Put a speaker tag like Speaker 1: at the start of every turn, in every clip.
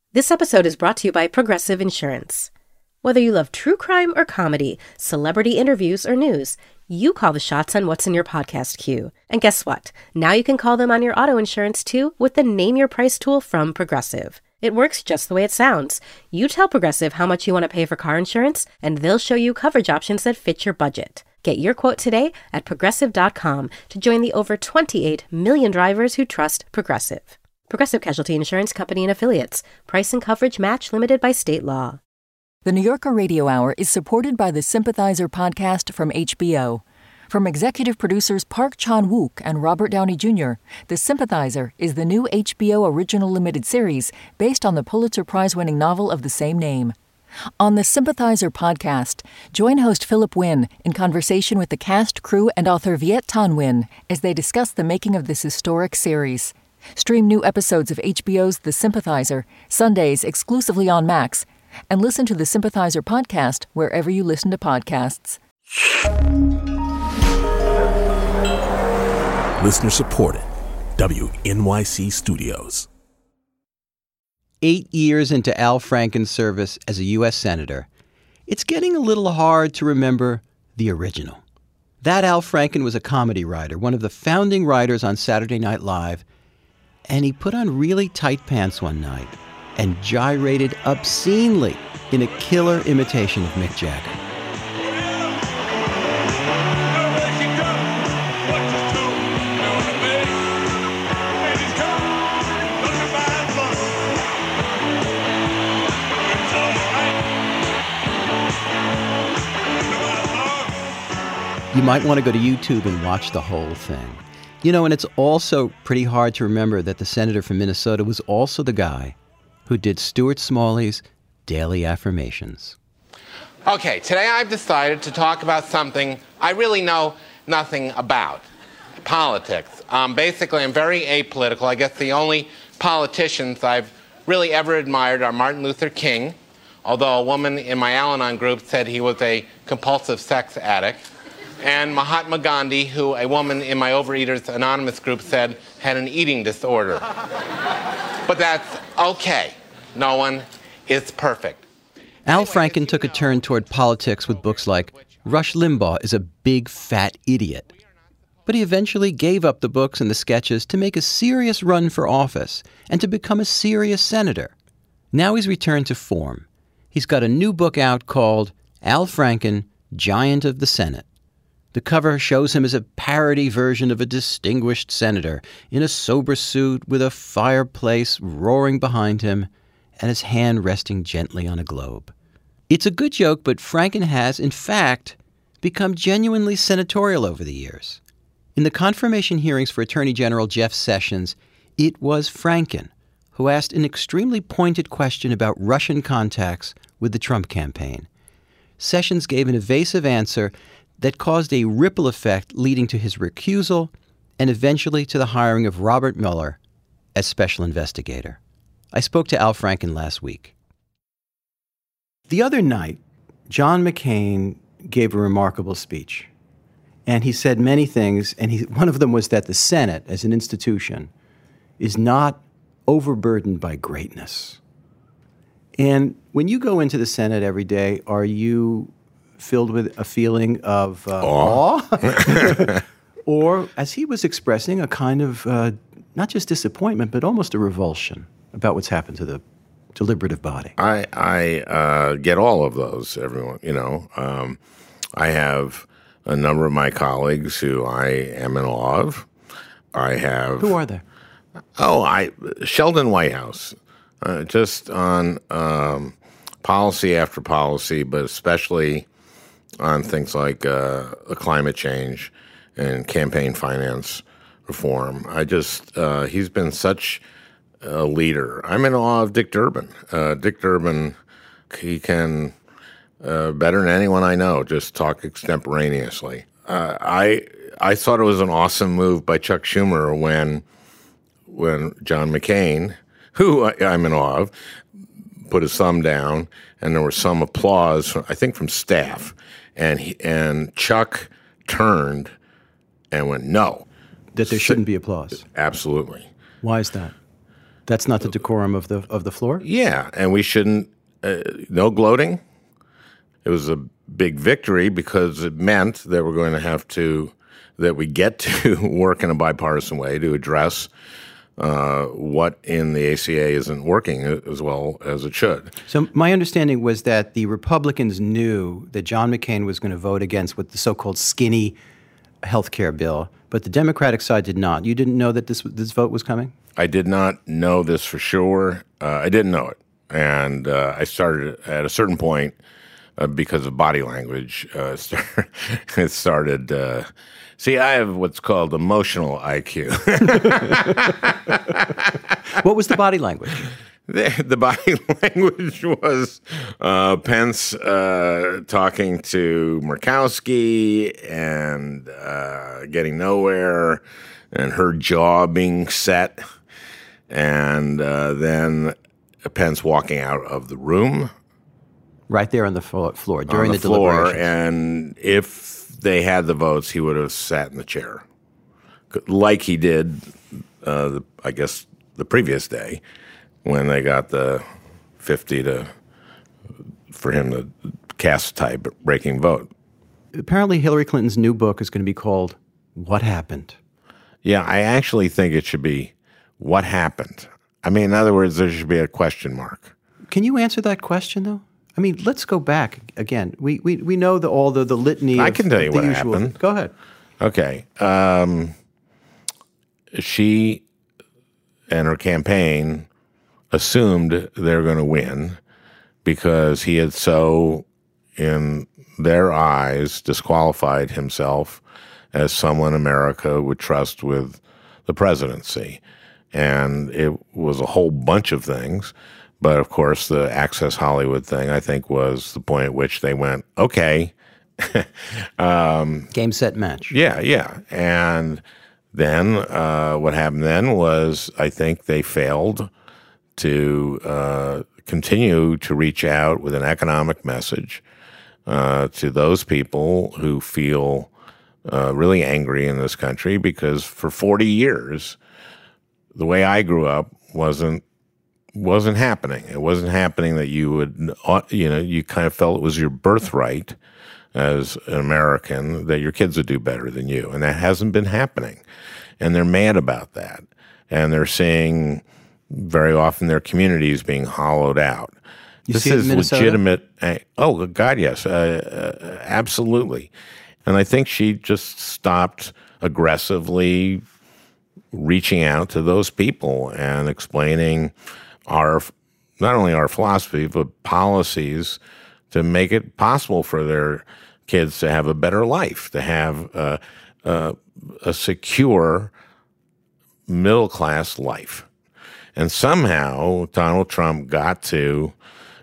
Speaker 1: This episode is brought to you by Progressive Insurance. Whether you love true crime or comedy, celebrity interviews or news, you call the shots on what's in your podcast queue. And guess what? Now you can call them on your auto insurance too with the Name Your Price tool from Progressive. It works just the way it sounds. You tell Progressive how much you want to pay for car insurance, and they'll show you coverage options that fit your budget. Get your quote today at Progressive.com to join the over 28 million drivers who trust Progressive. Progressive Casualty Insurance Company and Affiliates. Price and coverage match limited by state law.
Speaker 2: The New Yorker Radio Hour is supported by the Sympathizer podcast from HBO. From executive producers Park Chan-wook and Robert Downey Jr., The Sympathizer is the new HBO original limited series based on the Pulitzer Prize-winning novel of the same name. On the Sympathizer podcast, join host Philip Wynn in conversation with the cast, crew, and author Viet Thanh Nguyen as they discuss the making of this historic series. Stream new episodes of HBO's The Sympathizer, Sundays exclusively on Max, and listen to the Sympathizer podcast wherever you listen to podcasts.
Speaker 3: Listener supported. WNYC Studios.
Speaker 4: 8 years into Al Franken's service as a U.S. Senator, it's getting a little hard to remember the original. That Al Franken was a comedy writer, one of the founding writers on Saturday Night Live, and he put on really tight pants one night and gyrated obscenely in a killer imitation of Mick Jagger. You might want to go to YouTube and watch the whole thing. You know, and it's also pretty hard to remember that the senator from Minnesota was also the guy who did Stuart Smalley's Daily Affirmations.
Speaker 5: Okay, today I've decided to talk about something I really know nothing about. Politics. Basically, I'm very apolitical. I guess the only politicians I've really ever admired are Martin Luther King, although a woman in my Al-Anon group said he was a compulsive sex addict, and Mahatma Gandhi, who a woman in my Overeaters Anonymous group said had an eating disorder. But that's okay. No one is perfect.
Speaker 4: Al Franken took a turn toward politics with books like Rush Limbaugh is a Big Fat Idiot. But he eventually gave up the books and the sketches to make a serious run for office and to become a serious senator. Now he's returned to form. He's got a new book out called Al Franken, Giant of the Senate. The cover shows him as a parody version of a distinguished senator in a sober suit with a fireplace roaring behind him and his hand resting gently on a globe. It's a good joke, but Franken has, in fact, become genuinely senatorial over the years. In the confirmation hearings for Attorney General Jeff Sessions, it was Franken who asked an extremely pointed question about Russian contacts with the Trump campaign. Sessions gave an evasive answer that caused a ripple effect leading to his recusal and eventually to the hiring of Robert Mueller as special investigator. I spoke to Al Franken last week. The other night, John McCain gave a remarkable speech. And he said many things, and one of them was that the Senate, as an institution, is not overburdened by greatness. And when you go into the Senate every day, are you filled with a feeling of awe? Or, as he was expressing, a kind of not just disappointment, but almost a revulsion about what's happened to the deliberative body?
Speaker 6: I get all of those, everyone. You know, I have a number of my colleagues who I am in awe of. I have...
Speaker 4: Who are they?
Speaker 6: Sheldon Whitehouse, just on policy after policy, but especially on things like climate change and campaign finance reform. He's been such a leader. I'm in awe of Dick Durbin. Dick Durbin, he can, better than anyone I know, just talk extemporaneously. I thought it was an awesome move by Chuck Schumer when John McCain, who I'm in awe of, put his thumb down, and there was some applause, I think from staff, and Chuck turned and went, no.
Speaker 4: That there shouldn't be applause?
Speaker 6: Absolutely.
Speaker 4: Why is that? That's not the decorum of the floor?
Speaker 6: Yeah, and we shouldn't, no gloating. It was a big victory because it meant that we're going to have to, that we get to work in a bipartisan way to address what in the ACA isn't working as well as it should.
Speaker 4: So my understanding was that the Republicans knew that John McCain was going to vote against what the so-called skinny health care bill, but the Democratic side did not. You didn't know that this vote was coming?
Speaker 6: I did not know this for sure. I didn't know it. And I started at a certain point because of body language. It started. See, I have what's called emotional IQ.
Speaker 4: What was the body language?
Speaker 6: The body language was Pence talking to Murkowski and getting nowhere, and her jaw being set, and then Pence walking out of the room.
Speaker 4: Right there on the floor during the deliberations.
Speaker 6: And if they had the votes, he would have sat in the chair, like he did, I guess, the previous day when they got the 50 for him to cast a tie-breaking vote.
Speaker 4: Apparently, Hillary Clinton's new book is going to be called "What Happened."
Speaker 6: Yeah, I actually think it should be "What Happened." I mean, in other words, there should be a question mark.
Speaker 4: Can you answer that question, though? I mean, let's go back again. We know all the litany.
Speaker 6: I can tell you what happened.
Speaker 4: Go ahead.
Speaker 6: Okay. She and her campaign assumed they were going to win because he had so, in their eyes, disqualified himself as someone America would trust with the presidency. And it was a whole bunch of things. But, of course, the Access Hollywood thing, I think, was the point at which they went, okay.
Speaker 4: Game, set, match.
Speaker 6: Yeah. And then what happened then was I think they failed to continue to reach out with an economic message to those people who feel really angry in this country because for 40 years, the way I grew up wasn't happening. It wasn't happening that you would, you kind of felt it was your birthright as an American that your kids would do better than you. And that hasn't been happening. And they're mad about that. And they're seeing very often their communities being hollowed out.
Speaker 4: This is
Speaker 6: legitimate. Oh, God, yes. Absolutely. And I think she just stopped aggressively reaching out to those people and explaining not only our philosophy, but policies to make it possible for their kids to have a better life, to have a secure middle-class life. And somehow Donald Trump got to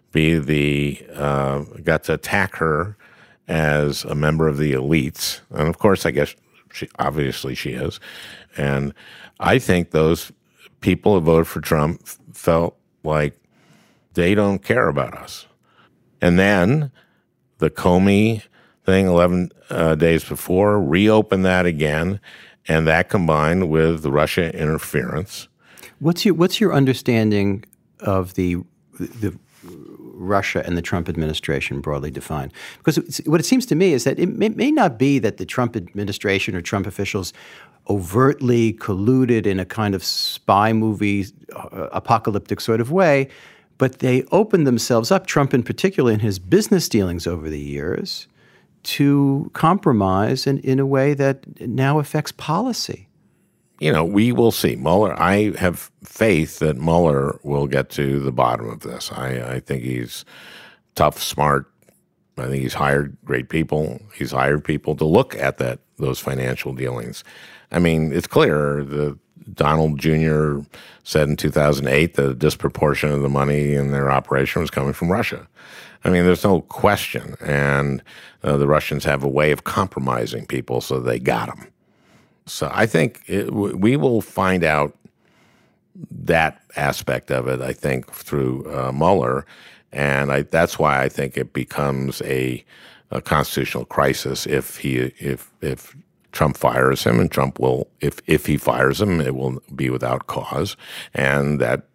Speaker 6: attack her as a member of the elites. And of course, I guess she is. And I think those people who voted for Trump felt like they don't care about us. And then the Comey thing 11 days before reopened that again, and that combined with the Russia interference.
Speaker 4: What's your understanding of the Russia and the Trump administration broadly defined? Because what it seems to me is that it may not be that the Trump administration or Trump officials overtly colluded in a kind of spy movie, apocalyptic sort of way, but they opened themselves up, Trump in particular, in his business dealings over the years, to compromise in a way that now affects policy.
Speaker 6: We will see. Mueller, I have faith that Mueller will get to the bottom of this. I think he's tough, smart. I think he's hired great people. He's hired people to look at those financial dealings. I mean, it's clear that Donald Jr. said in 2008 that a disproportion of the money in their operation was coming from Russia. I mean, there's no question. And the Russians have a way of compromising people, so they got them. So I think we will find out that aspect of it, I think, through Mueller. And that's why I think it becomes a constitutional crisis if Trump fires him, and Trump will, if he fires him, it will be without cause, and that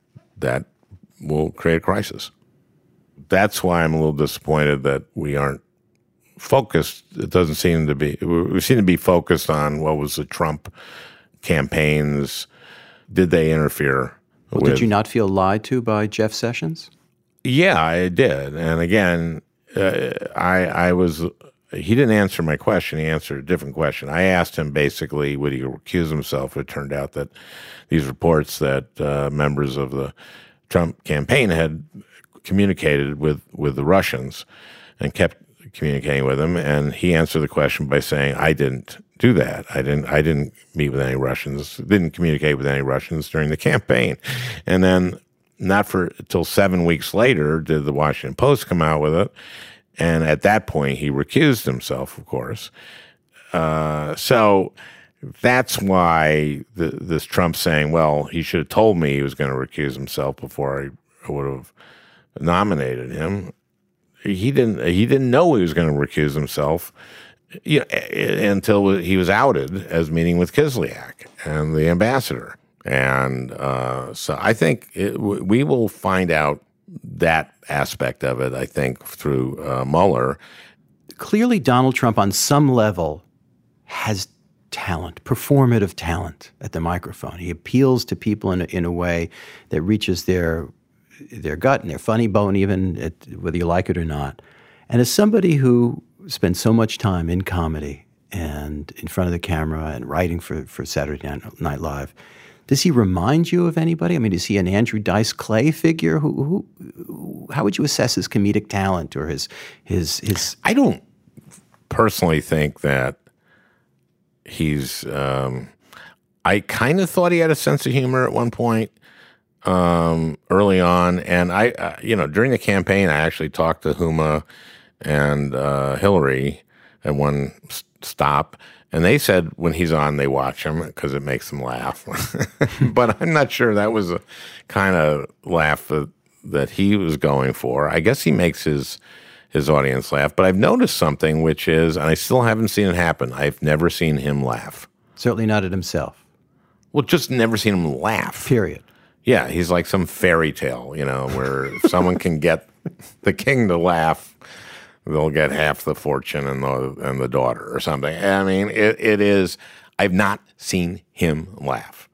Speaker 6: that will create a crisis. That's why I'm a little disappointed that we aren't focused. It doesn't seem to be. We seem to be focused on what was the Trump campaigns. Did they interfere?
Speaker 4: Well, did you not feel lied to by Jeff Sessions?
Speaker 6: Yeah, I did. And again, I was. He didn't answer my question. He answered a different question. I asked him basically, would he recuse himself? It turned out that these reports that members of the Trump campaign had communicated with the Russians and kept communicating with them. And he answered the question by saying, I didn't do that. I didn't meet with any Russians, didn't communicate with any Russians during the campaign. And then not till 7 weeks later did the Washington Post come out with it. And at that point, he recused himself, of course. So that's why this Trump saying, well, he should have told me he was going to recuse himself before I would have nominated him. He didn't know he was going to recuse himself until he was outed as meeting with Kislyak and the ambassador. And so I think we will find out that aspect of it, I think, through Mueller.
Speaker 4: Clearly, Donald Trump, on some level, has talent, performative talent at the microphone. He appeals to people in a way that reaches their gut and their funny bone, even whether you like it or not. And as somebody who spends so much time in comedy and in front of the camera and writing for Saturday Night Live, does he remind you of anybody? I mean, is he an Andrew Dice Clay figure? How would you assess his comedic talent or his?
Speaker 6: I don't personally think that he's. I kind of thought he had a sense of humor at one point early on, and I during the campaign, I actually talked to Huma and Hillary at one stop. And they said when he's on, they watch him because it makes them laugh. But I'm not sure that was a kind of laugh that he was going for. I guess he makes his audience laugh. But I've noticed something, which is, and I still haven't seen it happen, I've never seen him laugh.
Speaker 4: Certainly not at himself.
Speaker 6: Well, just never seen him laugh.
Speaker 4: Period.
Speaker 6: Yeah, he's like some fairy tale, where if someone can get the king to laugh, they'll get half the fortune and the daughter or something. I mean, it is. I've not seen him laugh.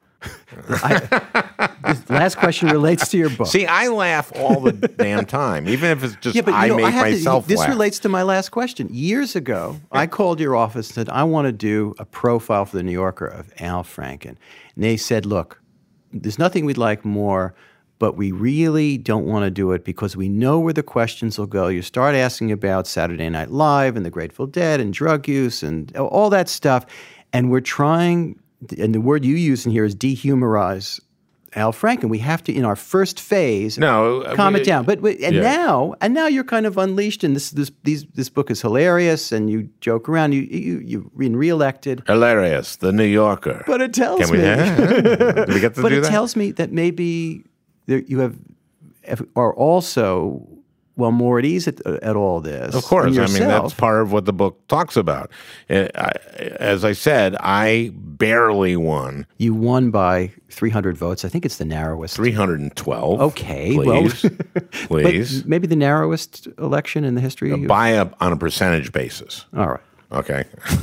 Speaker 4: This last question relates to your book.
Speaker 6: See, I laugh all the damn time, even if it's just I make myself laugh.
Speaker 4: This relates to my last question. Years ago, I called your office and said, I want to do a profile for the New Yorker of Al Franken. And they said, look, there's nothing we'd like more, but we really don't want to do it because we know where the questions will go. You start asking about Saturday Night Live and the Grateful Dead and drug use and all that stuff. And we're trying, and the word you use in here is dehumorize Al Franken. We have to, in our first phase, calm it down. Now you're kind of unleashed, and this book is hilarious, and you joke around. You've been reelected.
Speaker 6: Hilarious, the New Yorker.
Speaker 4: But it tells me.
Speaker 6: Do we get to do that?
Speaker 4: But it tells me that maybe you are also more at ease at all this.
Speaker 6: Of course. I mean, that's part of what the book talks about. As I said, I barely won.
Speaker 4: You won by 300 votes. I think it's the narrowest.
Speaker 6: 312.
Speaker 4: Okay.
Speaker 6: Please. Please.
Speaker 4: But maybe the narrowest election in the history?
Speaker 6: On a percentage basis.
Speaker 4: All right.
Speaker 6: Okay.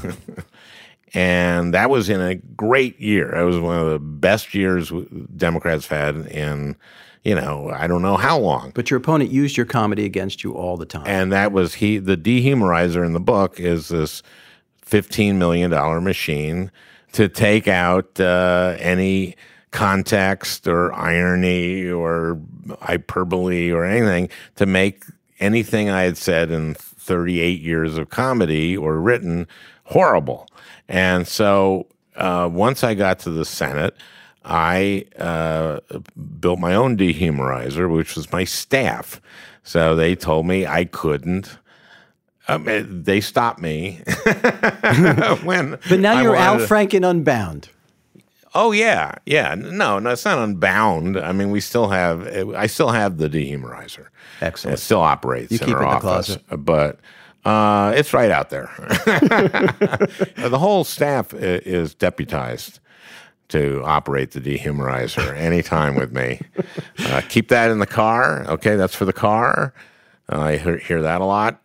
Speaker 6: And that was in a great year. It was one of the best years Democrats had in, I don't know how long.
Speaker 4: But your opponent used your comedy against you all the time.
Speaker 6: And that was the dehumorizer in the book is this $15 million machine to take out any context or irony or hyperbole or anything to make anything I had said in 38 years of comedy or written horrible. And so once I got to the Senate, I built my own dehumorizer, which was my staff. So they told me I couldn't. They stopped me.
Speaker 4: But now you're Al Franken Unbound.
Speaker 6: Oh, yeah. Yeah. No, it's not Unbound. I mean, I still have the dehumorizer.
Speaker 4: Excellent.
Speaker 6: It still operates in our office.
Speaker 4: Closet.
Speaker 6: But it's right out there. The whole staff is deputized to operate the dehumorizer anytime with me. Keep that in the car. Okay, that's for the car. I hear that a lot.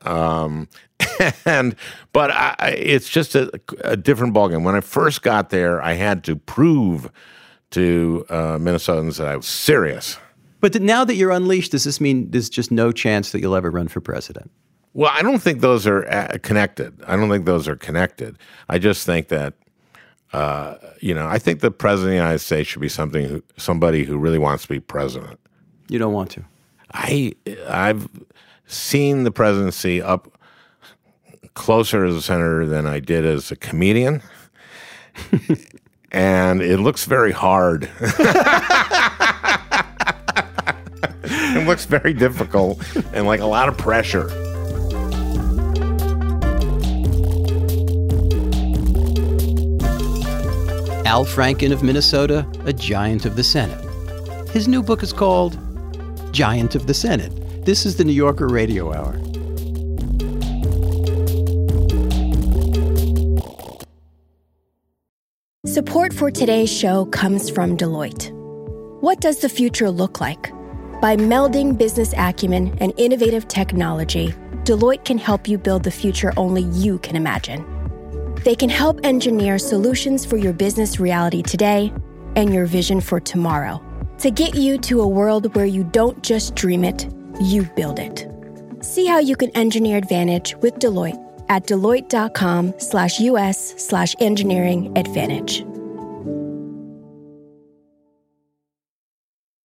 Speaker 6: But it's just a different ballgame. When I first got there, I had to prove to Minnesotans that I was serious.
Speaker 4: But now that you're unleashed, does this mean there's just no chance that you'll ever run for president?
Speaker 6: Well, I don't think those are connected. I just think that, I think the president of the United States should be somebody who really wants to be president.
Speaker 4: You don't want to?
Speaker 6: I've seen the presidency up closer as a senator than I did as a comedian, and it looks very hard. It looks very difficult and like a lot of pressure.
Speaker 4: Al Franken of Minnesota, a giant of the Senate. His new book is called Giant of the Senate. This is the New Yorker Radio Hour.
Speaker 7: Support for today's show comes from Deloitte. What does the future look like? By melding business acumen and innovative technology, Deloitte can help you build the future only you can imagine. They can help engineer solutions for your business reality today and your vision for tomorrow to get you to a world where you don't just dream it, you build it. See how you can engineer advantage with Deloitte at Deloitte.com/US/engineering advantage.